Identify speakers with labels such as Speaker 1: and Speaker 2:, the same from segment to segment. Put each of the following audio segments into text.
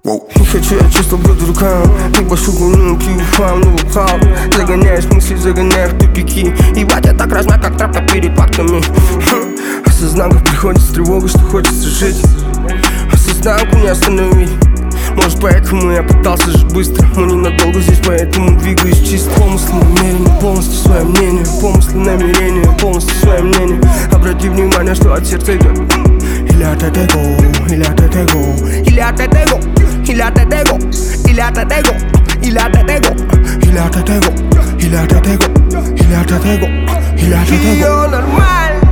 Speaker 1: Не хочу я чувства брать в руках, как большую гуну пью фам, ну вхал. Загоняешь мысли, загоняешь в тупики. Ебать, я так размяк, как трапка перед фактами. Осознанка приходит с тревогой, что хочется жить. Осознанку не остановить. Может, поэтому я пытался жить быстро, но ненадолго здесь, поэтому двигаюсь чисто. Помыслы намерения, полностью свое мнение. Помыслы намерения, полностью свое мнение. Обрати внимание, что от сердца идет. Или от этого, или от этого, или от этого, или от этого, или от этого, или от этого, или от этого, или от этого, или от этого, или от этого. Ее нормально.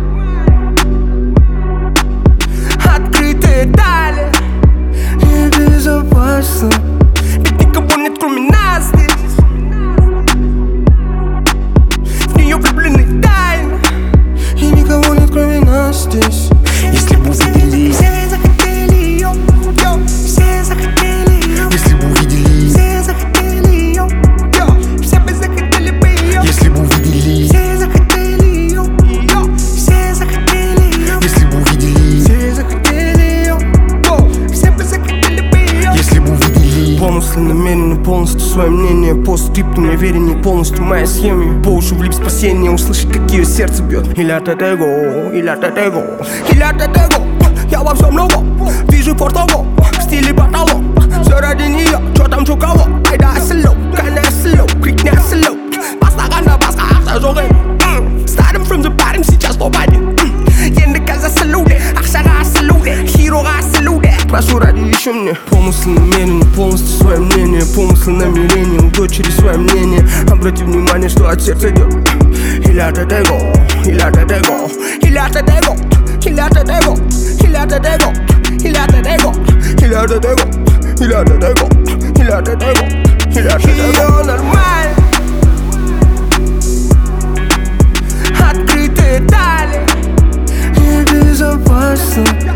Speaker 1: Открытые дали. Безопасно, ведь никого нет, кроме нас здесь. В нее влюблены тайны, и никого нет, кроме нас здесь. Если бы увидели, все захотели ее, все захотели ее. Если бы увидели, все захотели ее, все бы захотели бы ее. Если бы увидели, все захотели ее, все захотели ее. Если бы увидели, все захотели ее, все бы захотели бы ее. Если бы увидели. Помыслы намерены, полностью свое мнение. По скрипту мне верен, полностью моя схема. По уши влип спасение, услышать, как ее сердце бьет. Или от этого, или от этого, или от этого. Я во всем новом, вижу фортово, в стиле потолок. Все ради нее, что там, что кого. Айда село, каня село, крикня село. Пастага на баска, автожогы. Starting from the bottom, сейчас топ-1. Ендека за салюты, Ахшара салюты, Хирога салюты. Прошу ради еще мне. Помыслы намерены, полностью свое мнение. Помыслы намерения, у дочери свое мнение. Обрати внимание, что от сердца идет. Или от этого, или от этого, или от этого, или от этого, или от этого, или от этого, или от этого, или от этого, или от этого, или от этого. Ее нормально. Открытые дали. И безопасно.